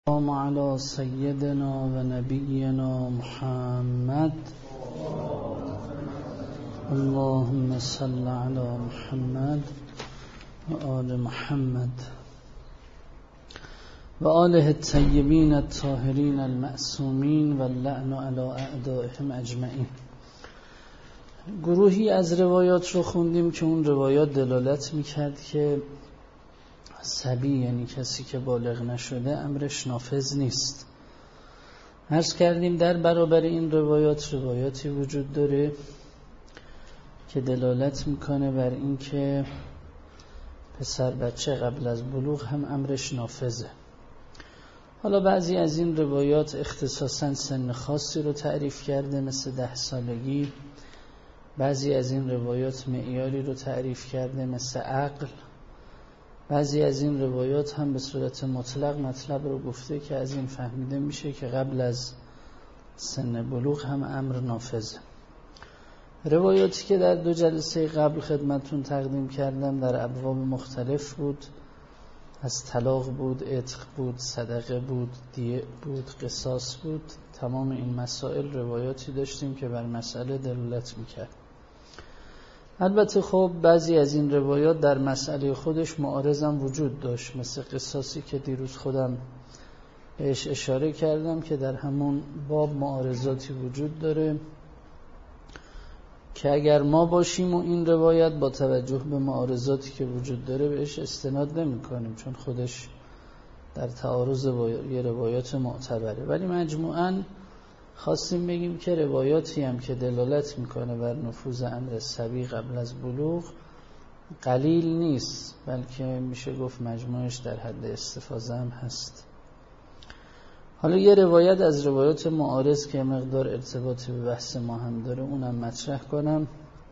اللهم على سيدنا و نبينا محمد اللهم صل على محمد و آل محمد و آله الطیبین الطاهرین المعصومین و اللعن علی اعدائهم اجمعین. گروهی از روایات رو خوندیم که اون روایات دلالت میکرد که صبی، یعنی کسی که بالغ نشده، امرش نافذ نیست. عرض کردیم در برابر این روایاتی وجود داره که دلالت میکنه بر این که پسر بچه قبل از بلوغ هم امرش نافذه. حالا بعضی از این روایات اختصاصا سن خاصی رو تعریف کرده، مثل 10 سالگی. بعضی از این روایات معیاری رو تعریف کرده، مثل عقل. بعضی از این روایات هم به صورت مطلق مطلب رو گفته که از این فهمیده میشه که قبل از سن بلوغ هم امر نافذه. روایاتی که در 2 جلسه قبل خدمتون تقدیم کردم در ابواب مختلف بود، از طلاق بود، عتق بود، صدقه بود، دیه بود، قصاص بود. تمام این مسائل روایاتی داشتیم که بر مسئله دلالت میکرد. البته خب بعضی از این روایات در مسئله خودش معارض هم وجود داشت، مثل قصاصی که دیروز خودم بهش اشاره کردم که در همون باب معارضاتی وجود داره که اگر ما باشیم و این روایت با توجه به معارضاتی که وجود داره بهش استناد نمی کنیم، چون خودش در تعارض با یه روایات معتبره. ولی مجموعاً خواستیم بگیم که روایاتی هم که دلالت میکنه بر نفوذ امر صبی قبل از بلوغ قلیل نیست، بلکه میشه گفت مجموعش در حد استفاضه هم هست. حالا یه روایت از روایات معارض که مقدار ارتباطی به بحث ما هم داره اونم مطرح کنم،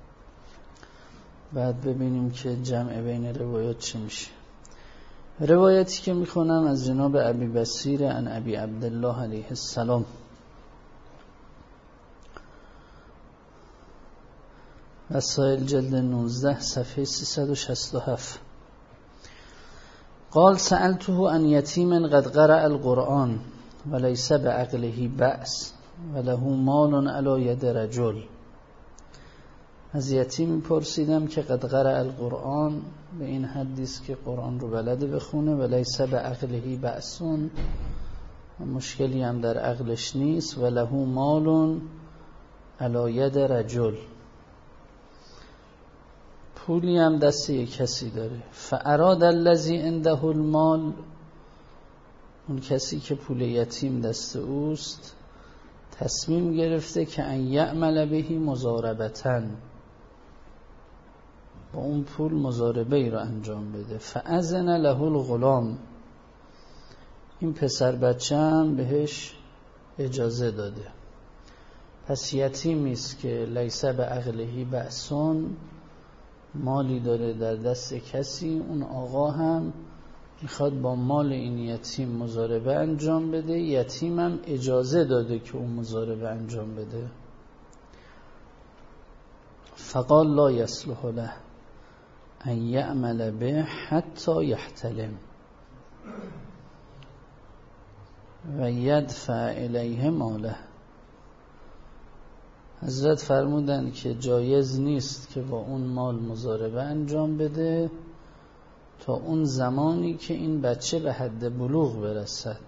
بعد ببینیم که جمع بین روایات چی میشه. روایتی که میخونم از جناب ابی بصیر عن ابی عبدالله علیه السلام. وسائل جلد 19 صفحه 367. قال سألته عن یتیم قد قرأ القرآن وليس بعقله بأس وله مال على ید رجل. از یتیم پرسیدم که قد قرأ القرآن، به این حدیث که قرآن رو بلده بخونه، وليس بعقله بأس، مشکلی هم در عقلش نیست، وله مال على ید رجل، پولی هم دست یک کسی داره. فاراد الذی عنده المال، اون کسی که پول یتیم دست اوست تصمیم گرفته که ان یعمل بهی مضاربةً، با اون پول مضاربه ای رو انجام بده. فاذن له الغلام، این پسر بچه هم بهش اجازه داده. پس یتیمی است که لیس بعقله بأس، مالی داره در دست کسی، اون آقا هم میخواد با مال این یتیم مضاربه انجام بده، یتیم هم اجازه داده که اون مضاربه انجام بده. فقال لا یصلح له ان یعمل به حتی یحتلم و یدفع الیه ماله. حضرت فرمودن که جایز نیست که با اون مال مضاربه انجام بده تا اون زمانی که این بچه به حد بلوغ برسد.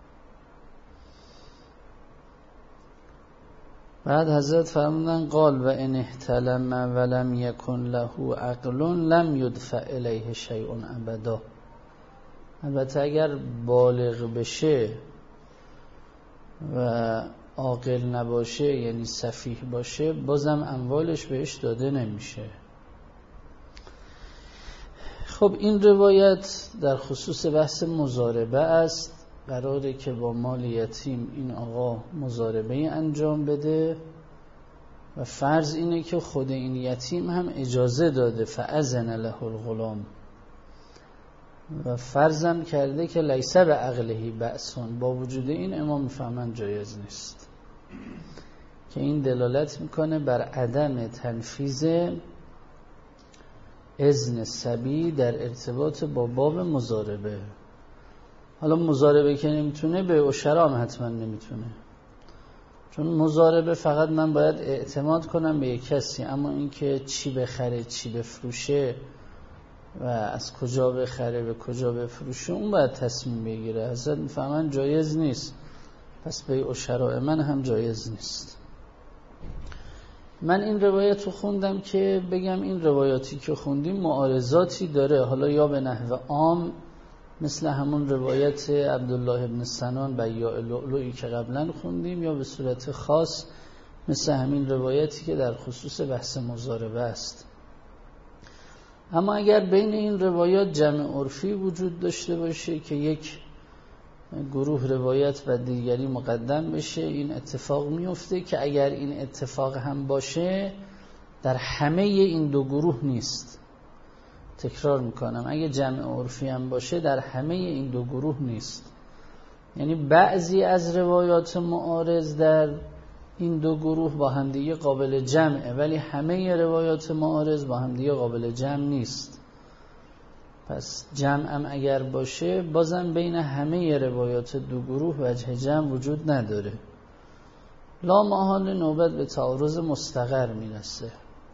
بعد حضرت فرمودن قال و ان احتلم ولم یکن له عقل لم یدفع الیه شیء ابدا. البته اگر بالغ بشه و عاقل نباشه، یعنی سفیه باشه، بازم اموالش بهش داده نمیشه. خب این روایت در خصوص بحث مضاربه است. قراره که با مال یتیم این آقا مضاربه انجام بده و فرض اینه که خود این یتیم هم اجازه داده، فاذن له الغلام، و فرضم کرده که لیس بعقله بأس. با وجود این امام میفهمن جایز نیست، که این دلالت میکنه بر عدم تنفیذ اذن صبی در ارتباط با باب مضاربه. حالا مضاربه که نمیتونه به اشرا هم حتما نمیتونه، چون مضاربه فقط من باید اعتماد کنم به یک کسی، اما اینکه چی بخره چی بفروشه و از کجا بخره به کجا بفروشه اون باید تصمیم بگیره. حضرت میفهمن جایز نیست، پس به اشرا من هم جایز نیست. من این روایت رو خوندم که بگم این روایاتی که خوندیم معارضاتی داره، حالا یا به نحو عام مثل همون روایت عبدالله ابن سنان بیاع لؤلؤی که قبلا خوندیم، یا به صورت خاص مثل همین روایتی که در خصوص بحث مضاربه است. اما اگر بین این روایات جمع عرفی وجود داشته باشه که یک گروه روایت و دیگری مقدم بشه، این اتفاق میفته که اگر این اتفاق هم باشه در همه این دو گروه نیست. تکرار میکنم، اگه جمع عرفی هم باشه در همه این دو گروه نیست. یعنی بعضی از روایات معارض در این دو گروه با همدیگه قابل جمعه، ولی همه روایات معارض با همدیگه قابل جمع نیست. پس جمع هم اگر باشه بازم بین همه روایات دو گروه وجه جمع وجود نداره، لا محال نوبت به تعارض مستقر میرسه.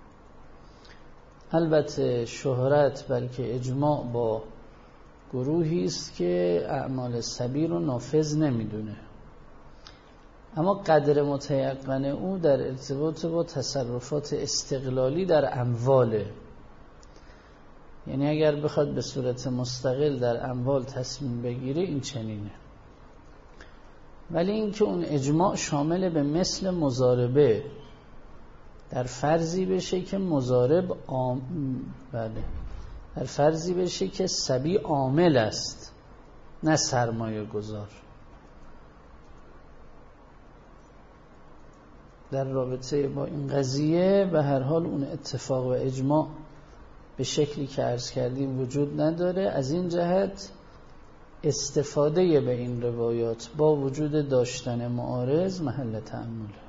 البته شهرت بلکه اجماع با گروهی است که اعمال سبی رو نافذ نمیدونه، اما قدر متیقن او در ارتباط با تصرفات استقلالی در امواله. یعنی اگر بخواد به صورت مستقل در اموال تصمیم بگیره این چنینه. ولی اینکه اون اجماع شامل به مثل مضاربه در فرضی بشه که مضارب در فرضی بشه که سبی عامل است نه سرمایه گذار، در رابطه با این قضیه به هر حال اون اتفاق و اجماع به شکلی که عرض کردیم وجود نداره. از این جهت استفاده به این روایات با وجود داشتن معارض محل تأمله.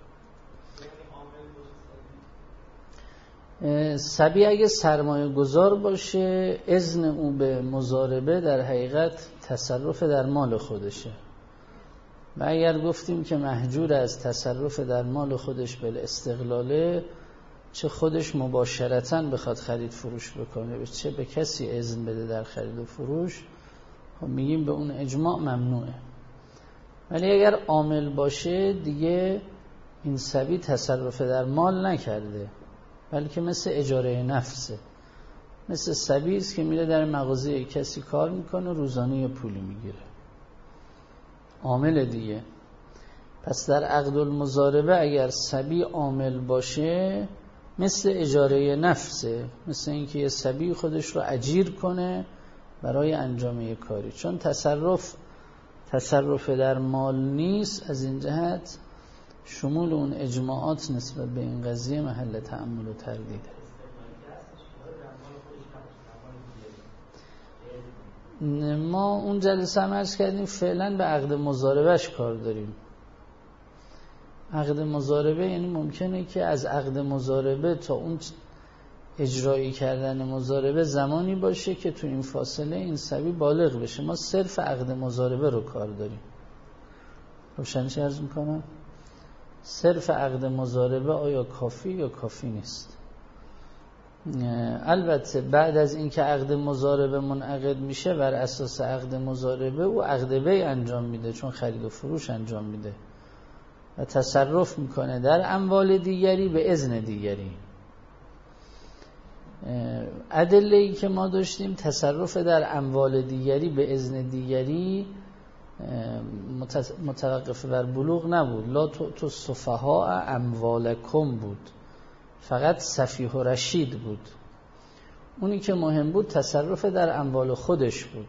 سبی اگه سرمایه گذار باشه اذن او به مضاربه در حقیقت تصرف در مال خودشه، و اگر گفتیم که محجور از تصرف در مال خودش به استقلاله، چه خودش مباشرتاً بخواد خرید فروش بکنه چه به کسی اذن بده در خرید و فروش، خب میگیم به اون اجماع ممنوعه. ولی اگر عامل باشه دیگه این سبی تصرف در مال نکرده، بلکه مثل اجاره نفسه، مثل سبی است که میره در مغازه کسی کار میکنه روزانه پولی میگیره، عامل دیگه. پس در عقد المضاربه اگر سبی عامل باشه مثل اجاره نفسه، مثل اینکه یه سبی خودش رو اجیر کنه برای انجام یک کاری، چون تصرف در مال نیست. از این جهت شمول اون اجماعات نسبت به این قضیه محل تأمل و تردیده. ما اون جلسه هم عرض کردیم فعلا به عقد مضاربهش کار داریم. عقد مضاربه یعنی ممکنه که از عقد مضاربه تا اون اجرایی کردن مضاربه زمانی باشه که تو این فاصله این سبی بالغ بشه. ما صرف عقد مضاربه رو کار داریم. روشنش عرض میکنم صرف عقد مضاربه آیا کافی یا کافی نیست؟ البته بعد از اینکه عقد مضاربه منعقد میشه بر اساس عقد مضاربه او عقد بیع انجام میده، چون خرید و فروش انجام میده و تصرف میکنه در اموال دیگری به اذن دیگری. ادله‌ای که ما داشتیم تصرف در اموال دیگری به اذن دیگری متوقف بر بلوغ نبود، لا تو سفها اموالکم بود، فقط سفیه و رشید بود. اونی که مهم بود تصرف در اموال خودش بود.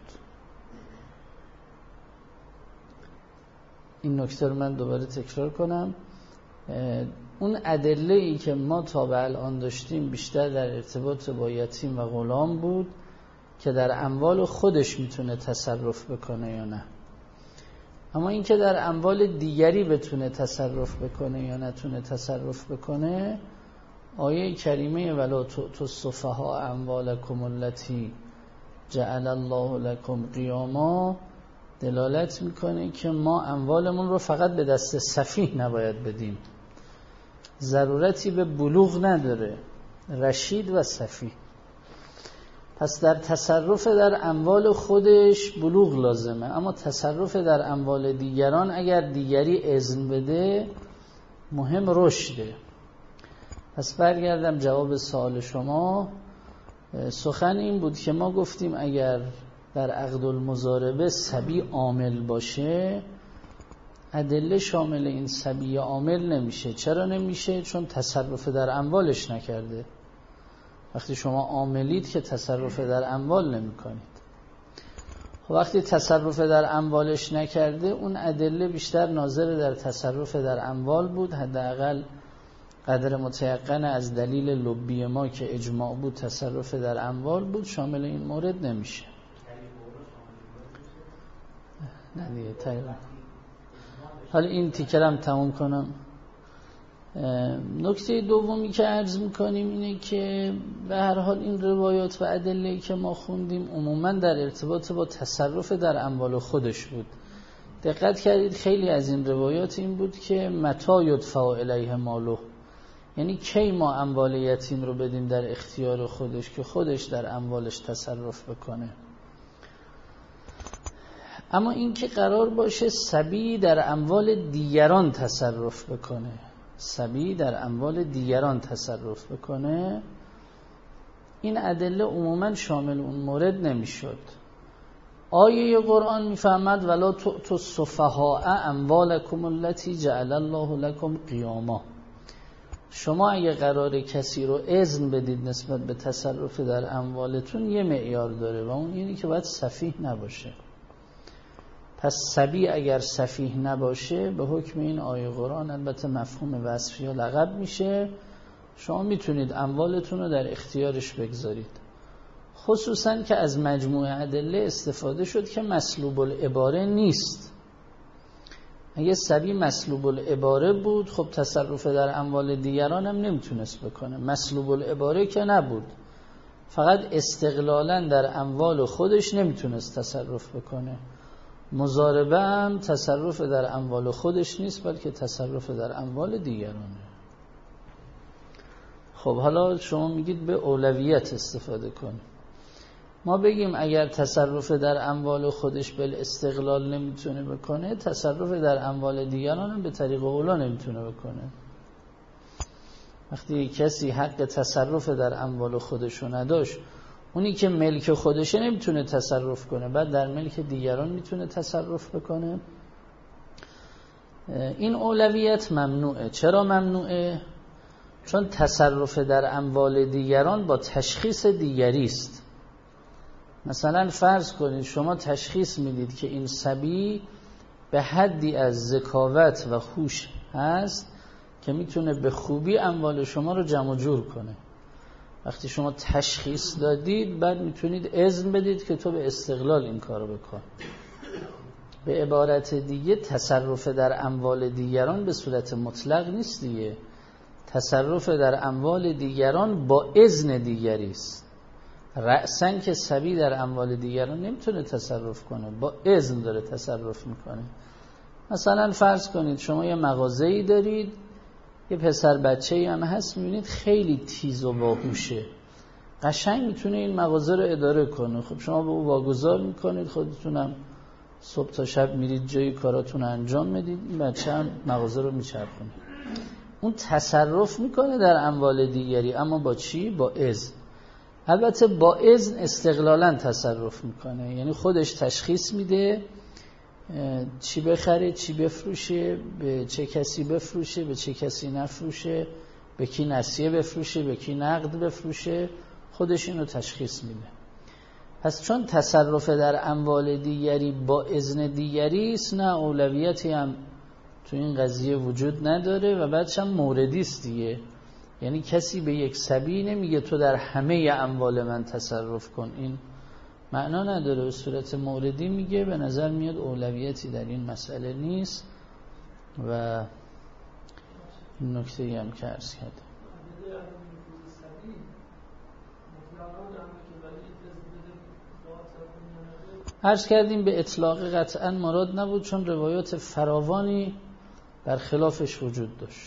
این نکته رو من دوباره تکرار کنم، اون ادله‌ای که ما تا به الان داشتیم بیشتر در ارتباط با یتیم و غلام بود که در اموال خودش میتونه تصرف بکنه یا نه. اما این که در اموال دیگری بتونه تصرف بکنه یا نتونه تصرف بکنه، آیه کریمه ولا تو السفهاء اموالکم التی جعل الله لکم قیاما دلالت میکنه که ما اموالمون رو فقط به دست سفیه نباید بدیم، ضرورتی به بلوغ نداره، رشید و سفیه. پس در تصرف در اموال خودش بلوغ لازمه، اما تصرف در اموال دیگران اگر دیگری اذن بده مهم رشده. پس برگردم جواب سوال شما. سخن این بود که ما گفتیم اگر در عقد المضاربه صبی عامل باشه، ادله شامل این صبی عامل نمیشه. چرا نمیشه؟ چون تصرف در اموالش نکرده. وقتی شما عاملید که تصرف در اموال نمی کنید. وقتی تصرف در اموالش نکرده، اون ادله بیشتر ناظر در تصرف در اموال بود. حداقل قدر متیقن از دلیل لبی ما که اجماع بود تصرف در اموال بود، شامل این مورد نمیشه. نه دیگه تقریبا. حالا این تیکرم تموم کنم. نکته دومی که عرض میکنیم اینه که به هر حال این روایات و ادله‌ای که ما خوندیم عموما در ارتباط با تصرف در اموال خودش بود. دقت کردید خیلی از این روایات این بود که متى یدفع الیه ماله، یعنی کی ما اموال یتیم رو بدیم در اختیار خودش که خودش در اموالش تصرف بکنه. اما این که قرار باشه صبی در اموال دیگران تصرف بکنه، صبی در اموال دیگران تصرف بکنه، این ادله عموما شامل اون مورد نمیشد. آیه قرآن میفهمد ولا تؤتوا السفهاء اموالکم التي جعل الله لكم قیاما. شما اگه قراره کسی رو اذن بدید نسبت به تصرف در اموالتون، یه معیار داره و اون اینی که باید سفیه نباشه. پس صبی اگر سفیه نباشه به حکم این آیه قرآن البته مفهوم وصفی یا لقب میشه، شما میتونید اموالتون رو در اختیارش بگذارید. خصوصا که از مجموعه ادله استفاده شد که مسلوب العباره نیست. اگه صبی مسلوب العباره بود خب تصرف در اموال دیگران هم نمیتونست بکنه. مسلوب العباره که نبود، فقط استقلالا در اموال خودش نمیتونست تصرف بکنه. مضاربه هم تصرف در اموال خودش نیست بلکه تصرف در اموال دیگرانه. خب حالا شما میگید به اولویت استفاده کن. ما بگیم اگر تصرف در اموال خودش بل استقلال نمیتونه بکنه، تصرف در اموال دیگران هم به طریق اولا نمیتونه بکنه. وقتی کسی حق تصرف در اموال خودشو نداشت، اونی که ملک خودشه نمیتونه تصرف کنه، بعد در ملک دیگران میتونه تصرف بکنه. این اولویت ممنوعه. چرا ممنوعه؟ چون تصرف در اموال دیگران با تشخیص دیگری است. مثلا فرض کنید شما تشخیص میدید که این صبی به حدی از ذکاوت و هوش هست که میتونه به خوبی اموال شما رو جمع جور کنه. وقتی شما تشخیص دادید بعد میتونید اذن بدید که تو به استقلال این کارو بکن. به عبارت دیگه تصرف در اموال دیگران به صورت مطلق نیست دیگه. تصرف در اموال دیگران با اذن دیگری است. رأساً که صبی در اموال دیگران نمیتونه تصرف کنه، با اذن داره تصرف میکنه. مثلا فرض کنید شما یه مغازه‌ای دارید، یه پسر بچه‌ای هم هست، میبینید خیلی تیز و باهوشه، قشنگ میتونه این مغازه رو اداره کنه. خب شما به او واگذار میکنید، خودتونم صبح تا شب میرید جایی کاراتون انجام میدید، این بچه هم مغازه رو میچرخونه. اون تصرف میکنه در اموال دیگری، اما با چی؟ با اذن. البته با اذن استقلالا تصرف میکنه، یعنی خودش تشخیص میده چی بخره، چی بفروشه، به چه کسی بفروشه، به چه کسی نفروشه، به کی نسیه بفروشه، به کی نقد بفروشه، خودش اینو تشخیص میده. پس چون تصرف در اموال دیگری با اذن دیگری است، نه اولویتی هم تو این قضیه وجود نداره و بعدش هم موردی است دیگه. یعنی کسی به یک صبی نمیگه تو در همه اموال من تصرف کن، این معنا نداره. به صورت موردی میگه. به نظر میاد اولویتی در این مسئله نیست و این نکته‌ای هم که عرض کردم. عرض کردیم به اطلاق قطعا مراد نبود، چون روایات فراوانی بر خلافش وجود داشت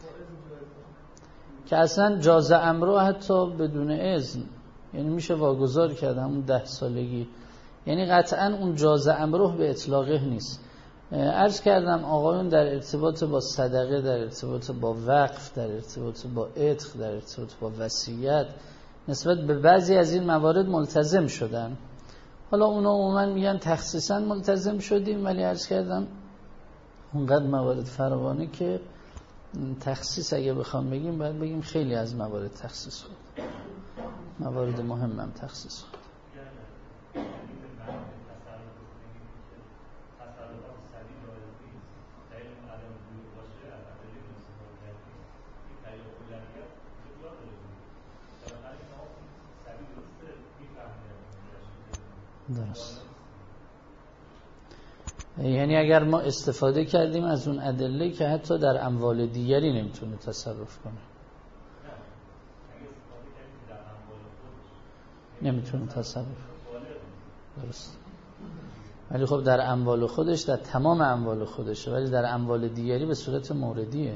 که اصلا جاز امرو حتی بدون اذن، یعنی میشه واگذار کرد همون 10 سالگی، یعنی قطعا اون جاز امرو به اطلاقه نیست. عرض کردم آقایون در ارتباط با صدقه، در ارتباط با وقف، در ارتباط با عتق، در ارتباط با وصیت نسبت به بعضی از این موارد ملتزم شدن. حالا اونا عموما میگن تخصیصا ملتزم شدیم، ولی عرض کردم اونقدر موارد فراوانه که تخصیص اگه بخوام بگیم باید بگیم خیلی از موارد تخصیص خود، موارد مهمم تخصیص خود. درست. یعنی اگر ما استفاده کردیم از اون ادله که حتی در اموال دیگری نمیتونه تصرف کنه، نمیتونه تصرف، درست، ولی خب در اموال خودش، در تمام اموال خودشه، ولی در اموال دیگری به صورت موردیه.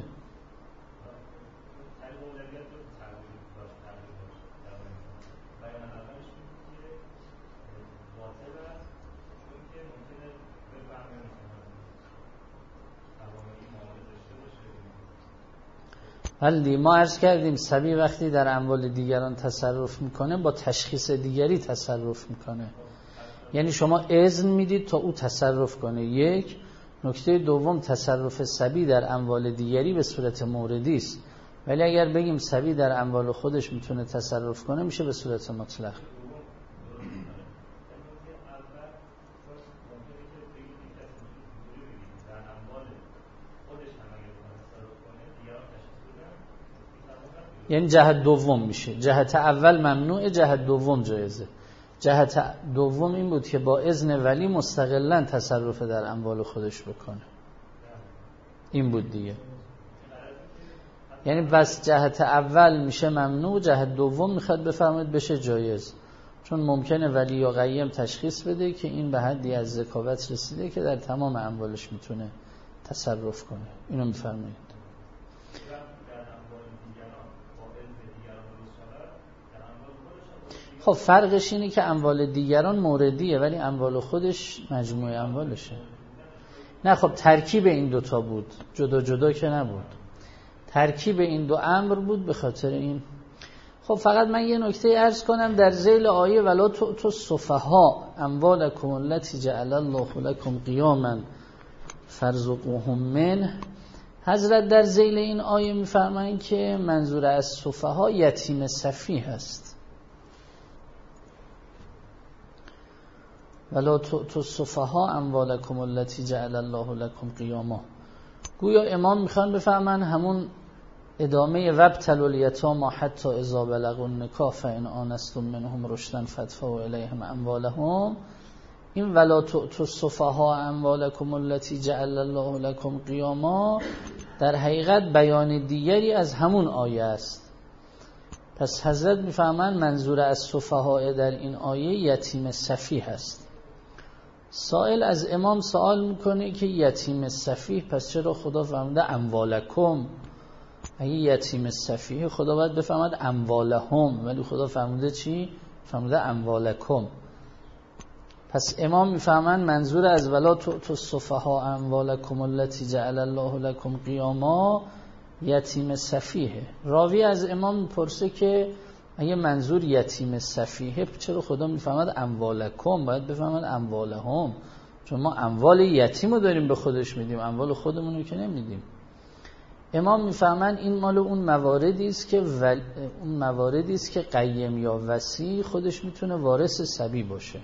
ولی ما عرض کردیم صبی وقتی در اموال دیگران تصرف میکنه با تشخیص دیگری تصرف میکنه، یعنی شما اذن میدید تا او تصرف کنه. یک نکته دوم، تصرف صبی در اموال دیگری به صورت موردی است، ولی اگر بگیم صبی در اموال خودش میتونه تصرف کنه میشه به صورت مطلق. یعنی جهت دوم میشه، جهت اول ممنوع، جهت دوم جایزه. جهت دوم این بود که با اذن ولی مستقلاً تصرف در اموال خودش بکنه، این بود دیگه. یعنی بس جهت اول میشه ممنوع، جهت دوم میخواد بفرمایید بشه جایز، چون ممکنه ولی یا قیم تشخیص بده که این به حدی از ذکاوت رسیده که در تمام اموالش میتونه تصرف کنه. اینو میفرمایید. خب فرقش اینه که اموال دیگران موردیه ولی اموال خودش مجموعه اموالشه. نه خب ترکیب این دوتا بود، جدا جدا که نبود، ترکیب این دو امر بود، به خاطر این. خب فقط من یه نکته عرض کنم در ذیل آیه ولا تؤتوا السفهاء اموالکم التی جعل الله لکم قیاما فارزقوهم منه. حضرت در ذیل این آیه میفرمایند که منظور از سفها یتیم سفیه است. ولا تؤتوا السفهاء اموالکم التی جعل الله لکم قیاما. گویا امام میخوان بفهمن همون ادامه وابتلوا الیتامی حتی اذا بلغوا النکاح فان آنستم منهم رشدا فادفعوا الیهم اموالهم. این ولا تؤتوا السفهاء اموالکم التی جعل الله لکم قیاما در حقیقت بیان دیگری از همون آیه است. پس حضرت میفهمن منظور از سفهاء در این آیه یتیم سفیه است. سائل از امام سوال میکنه که یتیم سفیه پس چرا خدا فرموده اموالکم؟ اگه یتیم سفیه خدا باید بفهمد اموالهم، ولی خدا فرموده چی؟ فرموده اموالکم. پس امام میفهمن منظور از ولا تؤتوا السفهاء اموالکم التی جعل الله لکم قیاما یتیم سفیه. راوی از امام میپرسه که اگه منظور یتیم سفیه چرا خدا میفهمد اموالکم؟ باید بفهمد اموالهم، چون ما اموال یتیم رو داریم به خودش میدیم، اموال خودمون رو که نمیدیم. امام میفهمن این مال اون مواردی است که قیم یا وصی خودش میتونه وارث صبی باشه.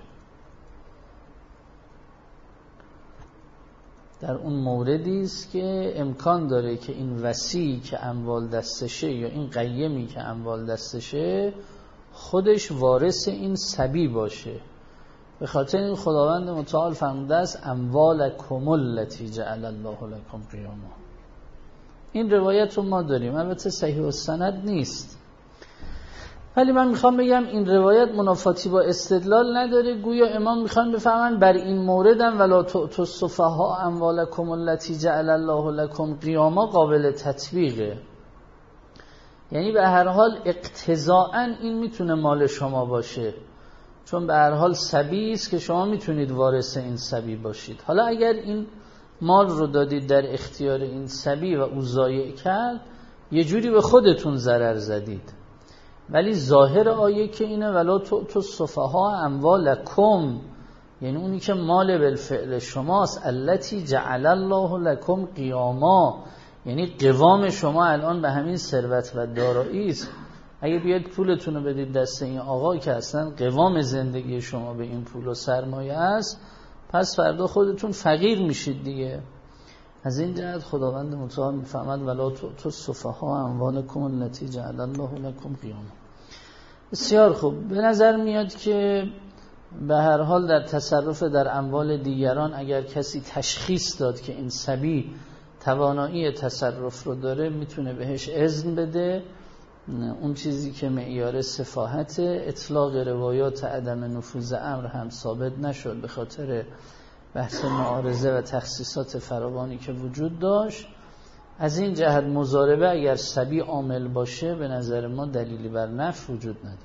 در اون موردی است که امکان داره که این وصی که اموال دستشه یا این قیمی که اموال دستشه خودش وارث این صبی باشه. به خاطر این خداوند متعال فرموده است اموالکم التی جعل الله لکم قیاما. این روایت رو ما داریم، البته صحیح السند نیست. ولی من میخوام بگم این روایت منافاتی با استدلال نداره. گویا امام میخوان بفهمن بر این موردم ولا تؤتوا السفهاء اموالکم التي جعل الله لكم قیاما قابل تطبیقه. یعنی به هر حال اقتضاءً این میتونه مال شما باشه، چون به هر حال صبی است که شما میتونید وارث این صبی باشید. حالا اگر این مال رو دادید در اختیار این صبی و او ضایع کرد، یه جوری به خودتون ضرر زدید. ولی ظاهر آیه که اینه ولا تؤتوا السفهاء اموالکم، یعنی اونی که مال بالفعل شماست، التی جعل الله لکم قیاما، یعنی قوام شما الان به همین ثروت و دارایی است. اگه بیاید پولتون رو بدید دست این آقا که اصلا قوام زندگی شما به این پول و سرمایه است، پس فردا خودتون فقیر میشید دیگه. از این جهت خداوند متعال میفهمد ولا تؤتوا السفهاء اموالکم التي جعل الله لكم قیاما. بسیار خوب. به نظر میاد که به هر حال در تصرف در اموال دیگران اگر کسی تشخیص داد که این صبی توانایی تصرف رو داره، میتونه بهش اذن بده. اون چیزی که معیار سفاهت، اطلاق روایات عدم نفوذ امر هم ثابت نشد به خاطر بحث معارضه و تخصیصات فراوانی که وجود داشت. از این جهت مضاربه اگر صبی عامل باشه به نظر ما دلیلی بر نفی وجود نداره.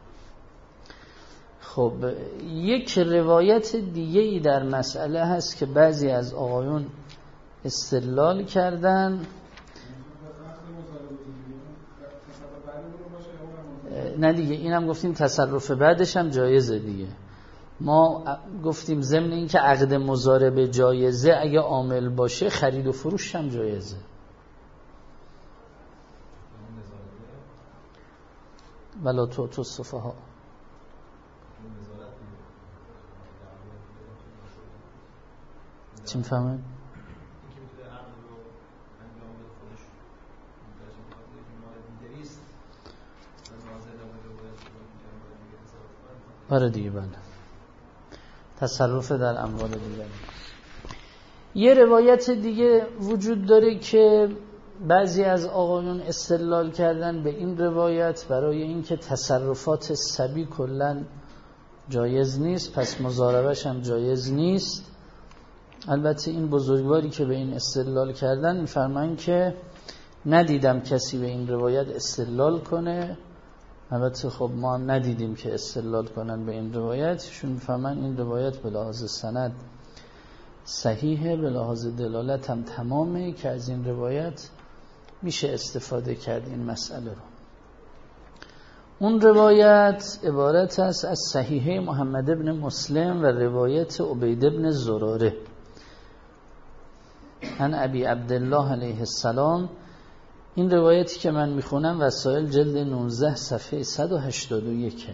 خب یک روایت دیگه ای در مسئله هست که بعضی از آقایون استدلال کردن. نه دیگه، اینم گفتیم تصرف بعدش هم جایزه دیگه. ما گفتیم ضمن این که عقد مضاربه جایزه، اگه عامل باشه خرید و فروش هم جایزه. ولا تؤتوا السفهاء. چی میفهمید؟ آره دیگه، بله، تصرف در اموال دیگه. یه روایت دیگه وجود داره که بعضی از آقایون استدلال کردن به این روایت برای اینکه تصرفات صبی کلا جایز نیست، پس مضاربش هم جایز نیست. البته این بزرگواری که به این استدلال کردن میفرمایند که ندیدم کسی به این روایت استدلال کنه. البته خب ما هم ندیدیم که استدلال کنن به این روایت. شون میفرمایند این روایت به لحاظ سند صحیحه، به لحاظ دلالت هم تمامه که از این روایت میشه استفاده کرد این مسئله رو. اون روایت عبارت است از صحیحه محمد ابن مسلم و روایت عبید ابن زراره عن ابی عبدالله علیه السلام. این روایتی که من میخونم وسائل جلد 19 صفحه 181.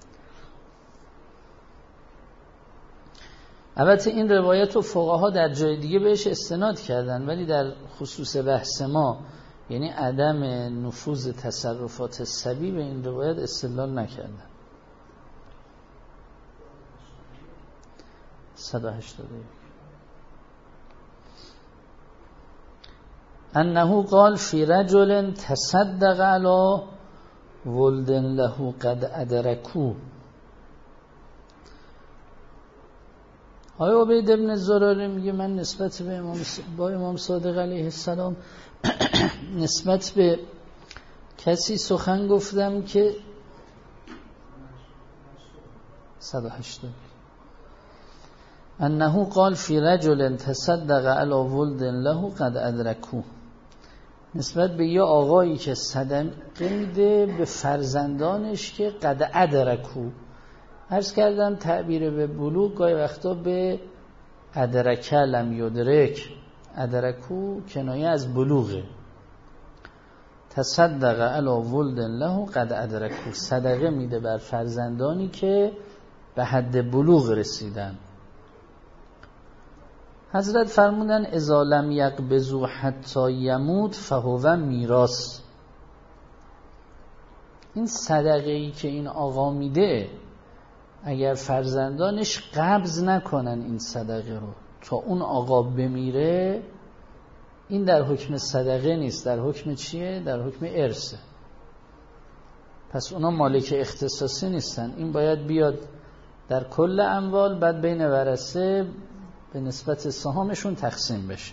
البته این روایت رو فقها در جای دیگه بهش استناد کردن، ولی در خصوص بحث ما، یعنی عدم نفوذ تصرفات صبی، به این روایت استدلال نکردن. 181. انه قال فی رجل تصدق علی ولد له قد ادرکو. آیا عبید ابن زراره میگه من نسبت به امام صادق علیه السلام نسبت به کسی سخن گفتم که 180. انه قال فی رجل تصدق علی ولد له قد ادرکو، نسبت به یه آقایی که صدقه میده به فرزندانش که قد ادرکو. عرض کردم تعبیر به بلوغ گاهی وقتا به ادرکه لم یدرک، ادرکو کنایه از بلوغه. تصدق علی ولد له قد ادرکو، صدقه میده بر فرزندانی که به حد بلوغ رسیدن. حضرت فرمودن اذا لم یقبضوا حتی یموت فهو میراث. این صدقه ای که این آقا میده، اگر فرزندانش قبض نکنن این صدقه رو تا اون آقا بمیره، این در حکم صدقه نیست، در حکم چیه؟ در حکم ارثه. پس اونا مالک اختصاصی نیستن، این باید بیاد در کل اموال، بعد بین ورثه به نسبت سهامشون تقسیم بشه.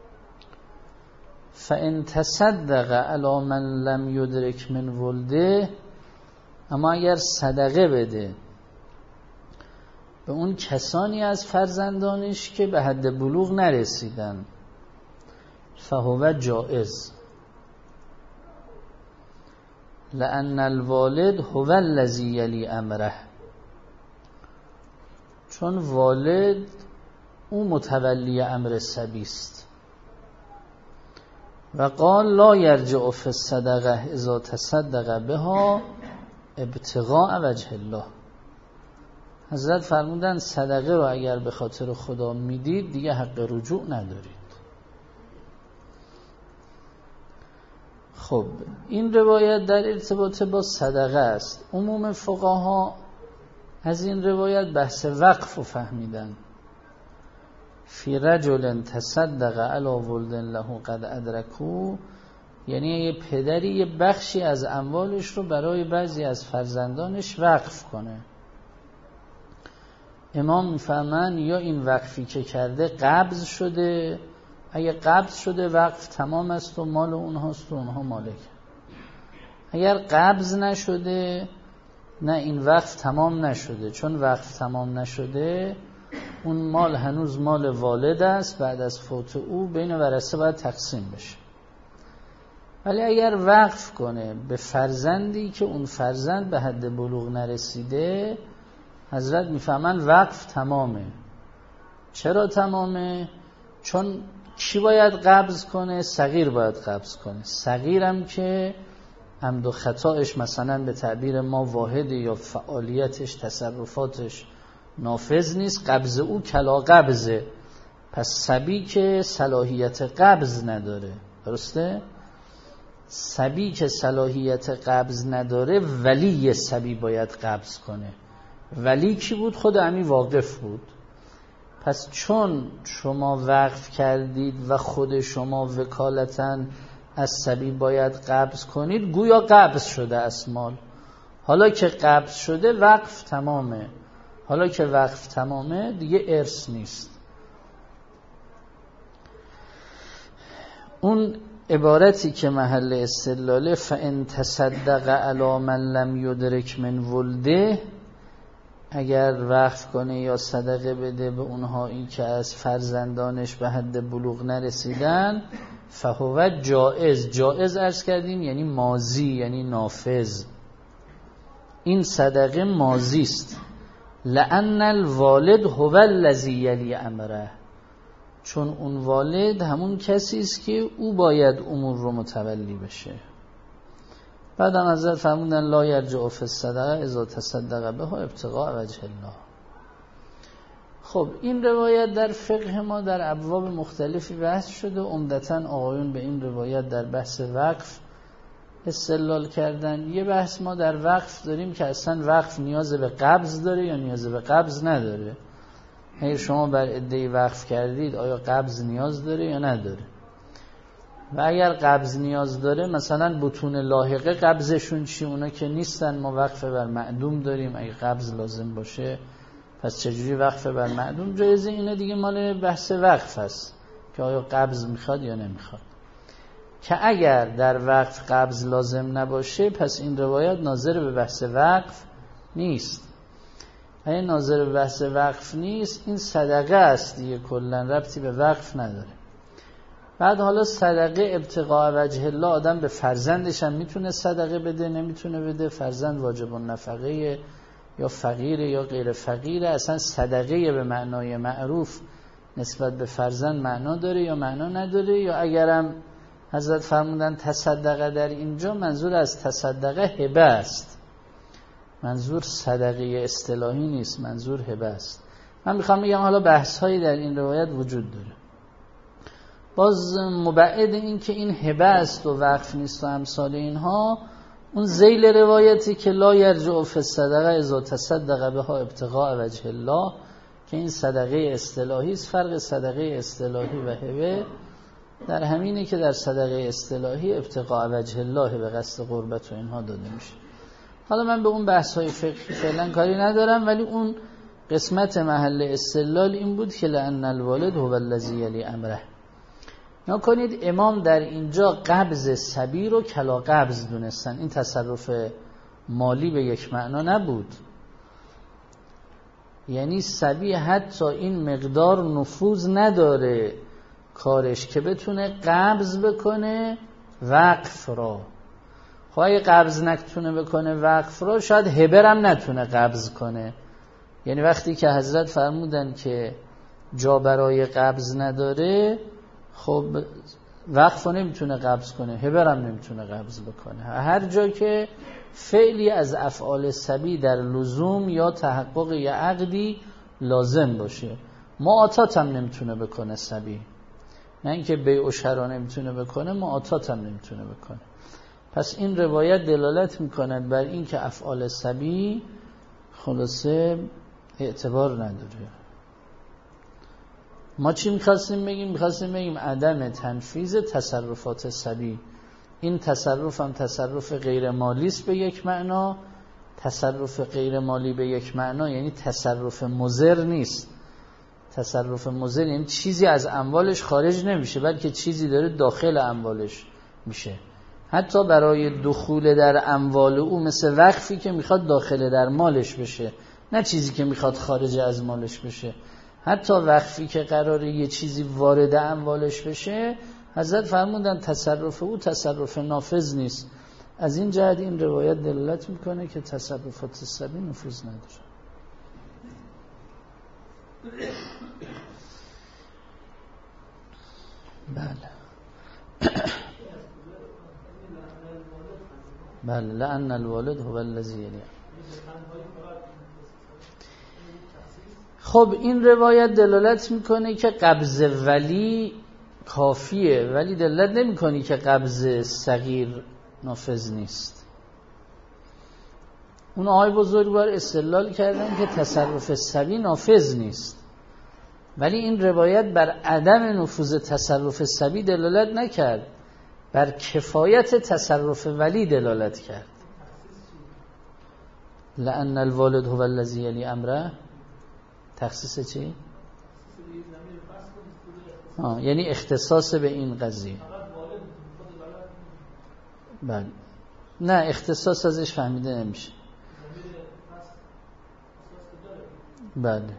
فَإِن تَصَدَّقَ عَلَى مَنْ لَمْ يُدْرِكْ مِنْ وَلْدِهِ، اما اگر صدقه بده به اون کسانی از فرزندانش که به حد بلوغ نرسیدن، فهو جائز، لأن الوالد هو الذی یلی امره، چون والد او متولی امر صبی است. و قال لا یرجع فی الصدقه اذا تصدق بها ابتغاء وجه الله، حضرت فرمودن صدقه رو اگر به خاطر خدا میدید دیگه حق رجوع ندارید. خب این روایت در ارتباط با صدقه است. عموم فقها از این روایت بحث وقف رو فهمیدن. فی رجل تصدق علی ولد له قد ادرکو، یعنی یه پدری یه بخشی از اموالش رو برای بعضی از فرزندانش وقف کنه. امام میفهمن یا این وقفی که کرده قبض شده، اگه قبض شده وقف تمام است و مال اونهاست و اونها مالک. اگر قبض نشده نه، این وقف تمام نشده، چون وقف تمام نشده اون مال هنوز مال والد است، بعد از فوت او بین ورثه باید تقسیم بشه. ولی اگر وقف کنه به فرزندی که اون فرزند به حد بلوغ نرسیده، حضرت میفهمن وقف تمامه. چرا تمامه؟ چون کی باید قبض کنه؟ صغیر باید قبض کنه. صغیرم که عمد و خطایش مثلا به تعبیر ما واحد یا فعالیتش تصرفاتش نافذ نیست، قبض او کلا قبضه. پس صبی که صلاحیت قبض نداره، درسته؟ صبی که صلاحیت قبض نداره ولی صبی باید قبض کنه. ولی کی بود؟ خود امی واقف بود. پس چون شما وقف کردید و خود شما وکالتاً از صبی باید قبض کنید، گویا قبض شده از مال. حالا که قبض شده وقف تمامه. حالا که وقف تمامه دیگه ارث نیست. اون عبارتی که محل استدلاله فَإِن تَصَدَّقَ عَلَى مَنْ لَمْ يُدْرِكْ مِنْ وَلْدِهِ، اگر وقف کنه یا صدقه بده به اونهایی که از فرزندانش به حد بلوغ نرسیدن، فهو جائز. جائز عرض کردیم یعنی ماضی، یعنی نافذ. این صدقه ماضی است. لأن الوالد هو الذی یلی امره، چون اون والد همون کسی است که او باید امور رو متولی بشه. بعد هم حضرت فرمودن لا یرجع فی الصدقه اذا تصدق بها ابتغاء وجه الله. خب این روایت در فقه ما در ابواب مختلفی بحث شده. عمدتاً آقایون به این روایت در بحث وقف استدلال کردن. یه بحث ما در وقف داریم که اصلا وقف نیاز به قبض داره یا نیاز به قبض نداره. اگه شما بر عده‌ای وقف کردید آیا قبض نیاز داره یا نداره؟ و اگر قبض نیاز داره، مثلا بطون لاحقه قبضشون چی؟ اونا که نیستن، ما وقف بر معدوم داریم. اگه قبض لازم باشه پس چجوری وقف بر معدوم جایزه؟ اینه دیگه مال بحث وقف هست که آیا قبض میخواد یا نمیخواد. که اگر در وقف قبض لازم نباشه پس این روایت ناظر به بحث وقف نیست. اگه ناظر به بحث وقف نیست، این صدقه است دیگه، کلا ربطی به وقف نداره. بعد حالا صدقه ابتغاء وجه الله، آدم به فرزندش هم میتونه صدقه بده، نمیتونه بده. فرزند واجب النفقه یا فقیره یا غیر فقیره، اصلا صدقه به معنای معروف نسبت به فرزند معنا داره یا معنا نداره. یا اگرم حضرت فرمودن تصدقه در اینجا، منظور از تصدقه هبه است، منظور صدقه اصطلاحی نیست، منظور هبه است. من میخوام بگم حالا بحث هایی در این روایت وجود داره. باز مبعد این که این هبه است و وقف نیست و امثال اینها، اون ذیل روایتی که لا یرجع فی الصدقه اذا تصدق بها ابتغاء وجه الله، که این صدقه اصطلاحی است. فرق صدقه اصطلاحی و هبه در همینه که در صدقه اصطلاحی ابتغاء وجه الله به قصد قربت و اینها داده میشه. حالا من به اون بحث‌های فقهی فعلا کاری ندارم، ولی اون قسمت محل استدلال این بود که لأن الوالد هو الذی یلی امره. نکنید امام در اینجا قبض صبی رو کلا قبض دونستن. این تصرف مالی به یک معنا نبود، یعنی صبی حتی این مقدار نفوذ نداره کارش که بتونه قبض بکنه وقف را. خب اگه قبض نتونه بکنه وقف را، شاید هبرم نتونه قبض کنه. یعنی وقتی که حضرت فرمودن که جا برای قبض نداره، خب وقف رو نمیتونه قبض کنه، هبرم نمیتونه قبض بکنه. هر جا که فعلی از افعال صبی در لزوم یا تحقق یا عقدی لازم باشه. معاطات هم نمیتونه بکنه صبی، نه اینکه بیع و شرا نمیتونه بکنه، معاطات هم نمیتونه بکنه. پس این روایت دلالت میکند بر این که افعال صبی خلاصه اعتبار نداره. ما چی میخواستیم بگیم؟ میخواستیم بگیم عدم تنفیذ تصرفات صبی. این تصرف هم تصرف غیر مالی است به یک معنا. تصرف غیر مالی به یک معنا یعنی تصرف مضر نیست. تصرف مضر یعنی چیزی از اموالش خارج نمیشه، بلکه چیزی داره داخل اموالش میشه. حتی برای دخول در اموال او، مثل وقفی که میخواد داخل در مالش بشه، نه چیزی که میخواد خارج از مالش بشه. حتی وقفی که قراره یه چیزی وارد اموالش بشه، حضرت فرمودن تصرف او تصرف نافذ نیست. از این جهت این روایت دلالت میکنه که تصرفات صبی نفوذ نداره. بله بله، لأن الوالد هو الذی یلی. خب این روایت دلالت میکنه که قبض ولی کافیه، ولی دلالت نمیکنه که قبض صغیر نافذ نیست. اون آقای بزرگوار استدلال کردن که تصرف صبی نافذ نیست، ولی این روایت بر عدم نفوذ تصرف صبی دلالت نکرد، بر کفایت تصرف ولی دلالت کرد. لأن الوالد هو الذی یلی امره. تخصیص چی؟ یعنی اختصاص به این قضیه. بله، نه اختصاص ازش فهمیده نمیشه. بله،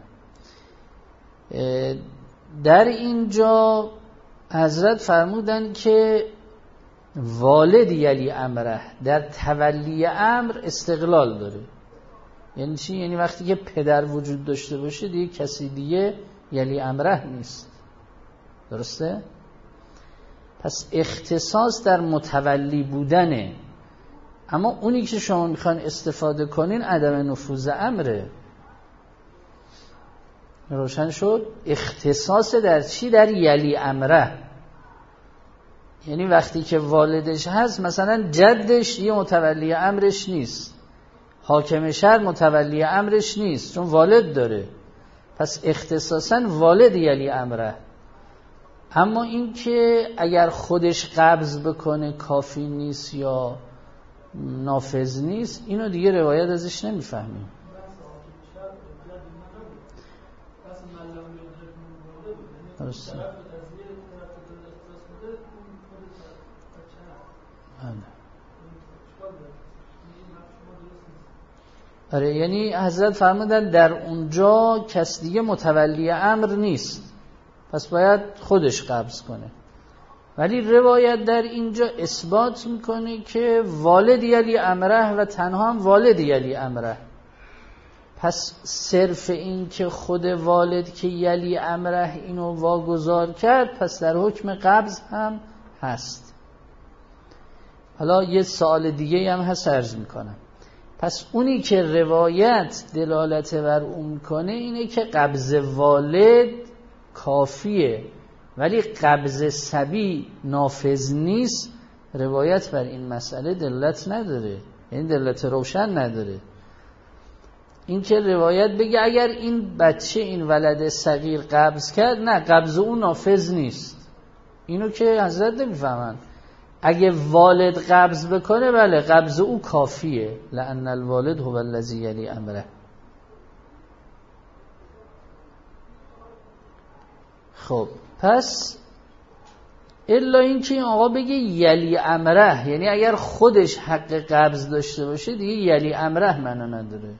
در اینجا حضرت فرمودن که والد یلی امره در تولی امر استقلال داره. یعنی چی؟ یعنی وقتی که پدر وجود داشته باشه دیگه کسی دیگه یلی امره نیست. درسته؟ پس اختصاص در متولی بودنه، اما اونی که شما میخوان استفاده کنین عدم نفوذ امره. روشن شد؟ اختصاص در چی؟ در یلی امره. یعنی وقتی که والدش هست، مثلا جدش یه متولی امرش نیست، حاکم شهر متولی امرش نیست، چون والد داره، پس اختصاصا والد یلی امره. اما این که اگر خودش قبض بکنه کافی نیست یا نافذ نیست، اینو دیگه روایت ازش نمیفهمیم. درسته. آره، یعنی حضرت فرمودن در اونجا کس دیگه متولی امر نیست، پس باید خودش قبض کنه. ولی روایت در اینجا اثبات میکنه که والد یلی امره و تنها هم والد یلی امره. پس صرف این که خود والد که یلی امره اینو واگذار کرد، پس در حکم قبض هم هست. حالا یه سوال دیگه هم هست عرض میکنم. پس اونی که روایت دلالت بر اون میکنه اینه که قبض والد کافیه، ولی قبض صبی نافذ نیست. روایت بر این مسئله دلالت نداره، یعنی دلالت روشن نداره. این که روایت بگه اگر این بچه، این ولد صغیر قبض کرد، نه قبض اون نافذ نیست، اینو که حضرت نمیفهمن. اگه والد قبض بکنه بله قبض او کافیه. لأن الوالد هو الذی یلی امره. خب پس الا اینکه این آقا بگه یلی امره، یعنی اگر خودش حق قبض داشته باشه دیگه یلی امره معنا نداره.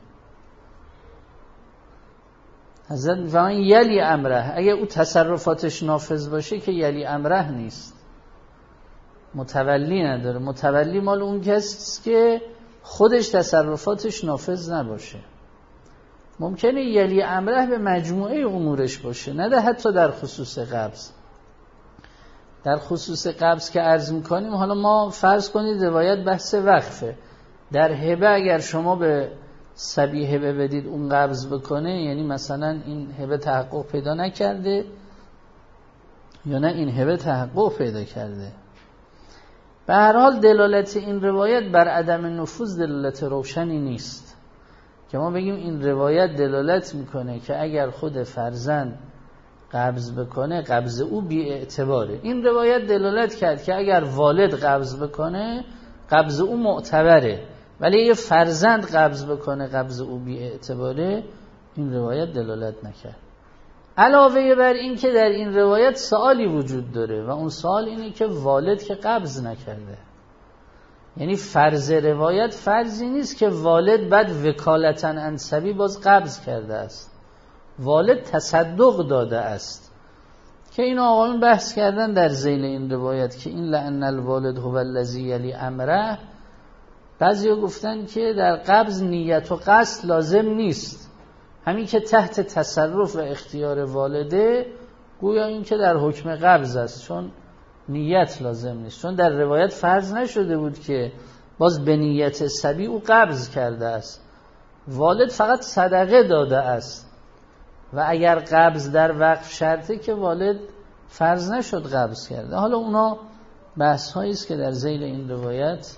حضرت میفهمن یلی امره، اگر او تصرفاتش نافذ باشه که یلی امره نیست، متولی نداره. متولی مال اون کسیست که خودش تصرفاتش نافذ نباشه. ممکنه یلی امره به مجموعه امورش باشه، نه حتی در خصوص قبض. در خصوص قبض که عرض میکنیم، حالا ما فرض کنید روایت بحث وقفه، در هبه اگر شما به صبی هبه بدید اون قبض بکنه، یعنی مثلا این هبه تحقق پیدا نکرده یا نه این هبه تحقق پیدا کرده. به هر حال دلالت این روایت بر عدم نفوذ دلالت روشنی نیست که ما بگیم این روایت دلالت میکنه که اگر خود فرزند قبض بکنه قبض او بی اعتباره. این روایت دلالت کرد که اگر والد قبض بکنه قبض او معتبره، ولی یه فرزند قبض بکنه قبض او بی اعتباره، این روایت دلالت نکرد. علاوه بر این که در این روایت سوالی وجود داره و اون سوال اینه که والد که قبض نکرده، یعنی فرض روایت فرضی نیست که والد بعد وکالتاً انصبی باز قبض کرده است، والد تصدق داده است که این آقایون بحث کردن در ذیل این روایت که این لأن الوالد هو الذی یلی امره. بعضیا گفتن که در قبض نیت و قصد لازم نیست، همین که تحت تصرف و اختیار والده گویا این که در حکم قبض است، چون نیت لازم نیست، چون در روایت فرض نشده بود که باز به نیت صبی او قبض کرده است، والد فقط صدقه داده است و اگر قبض در وقف شرطه که والد فرض نشد قبض کرده. حالا اونا بحث هایی است که در ذیل این روایت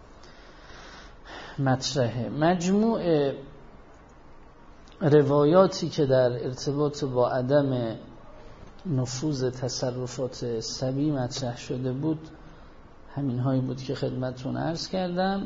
مطرحه. مجموع روایاتی که در ارتباط با عدم نفوذ تصرفات صبی مطرح شده بود همین هایی بود که خدمتتون عرض کردم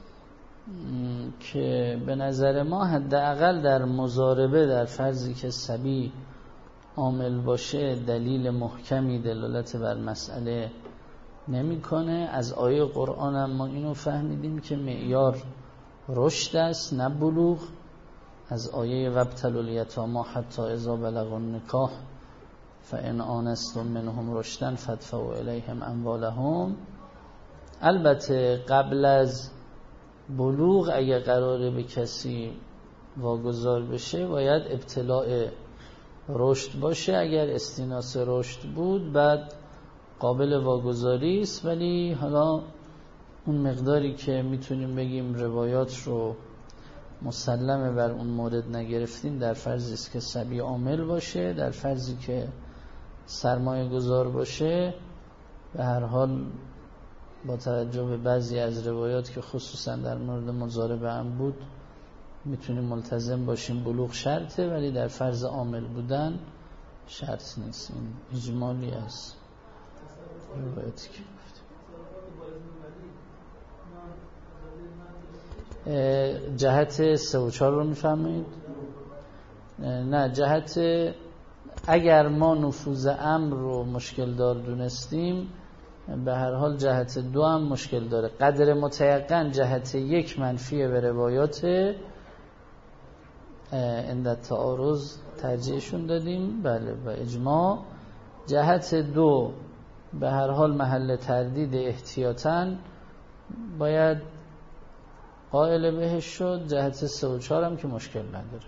که به نظر ما حداقل در مضاربه در فرضی که صبی عامل باشه دلیل محکمی دلالت بر مسئله نمیکنه. از آیه قرآن هم ما اینو فهمیدیم که معیار رشد است نه بلوغ. از آیه وابتلوا الیتامی حتی اذا بلغوا النکاح فان آنستم منهم رشدا فادفعوا الیهم اموالهم. البته قبل از بلوغ اگه قراره به کسی واگذار بشه باید ابتلاع رشد باشه، اگر استیناس رشد بود بعد قابل واگذاری است. ولی حالا اون مقداری که میتونیم بگیم روایات رو مسلمه بر اون مورد نگرفتیم در فرضی است که صبی عامل باشه، در فرضی که سرمایه گذار باشه به هر حال با توجه به بعضی از روایات که خصوصا در مورد مضاربه هم بود میتونیم ملتزم باشیم بلوغ شرطه، ولی در فرض عامل بودن شرط نیست. این اجمالی از روایاتی که گفتیم. جهت 3 و 4 رو میفهمید؟ نه، جهت اگر ما نفوذ امر رو مشکل دار دونستیم به هر حال جهت 2 هم مشکل داره. قدر متیقن جهت 1 منفیه به روایات عند تعارض ترجیحشون دادیم بله و اجماع. جهت 2 به هر حال محل تردید احتیاطاً باید قائل بهش شد. جهت 3 و 4 هم که مشکل نداره.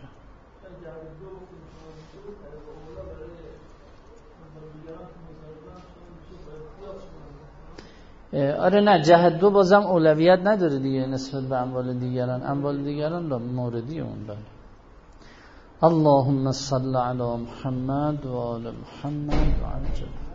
آره نه، جهت 2 بازم اولویت نداره دیگه نسبت به اموال دیگران. اموال دیگران موردی اون داره. اللهم صل علی محمد و آل محمد و عجل